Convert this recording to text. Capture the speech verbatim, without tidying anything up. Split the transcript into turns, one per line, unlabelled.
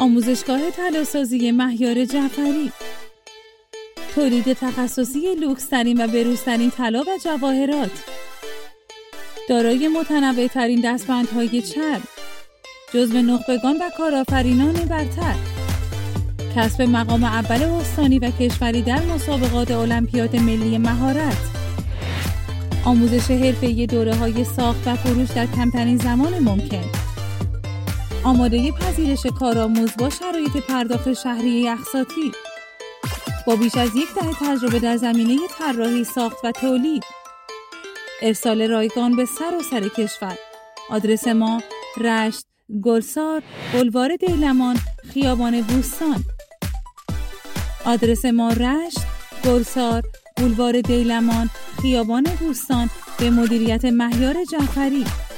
آموزشگاه طلاسازی مهیار جعفری، تولید تخصصی لوکس‌ترین و بروزترین طلا و جواهرات، دارای متنوع‌ترین دستبندهای چرم، جزو نخبگان و کارآفرینان برتر، کسب مقام اول استانی و کشوری در مسابقات المپیاد ملی مهارت، آموزش حرفه‌ای دوره‌های ساخت و فروش در کمترین زمان ممکن، آماده پذیرش کارآموز با شرایط پرداخت شهریه اقساطی، با بیش از یک دهه تجربه در زمینه طراحی، ساخت و تولید، ارسال رایگان به سراسر کشور. آدرس ما: رشت، گلسار، بولوار دیلمان، خیابان بوستان. آدرس ما: رشت، گلسار، بولوار دیلمان، خیابان بوستان، به مدیریت مهیار جعفری.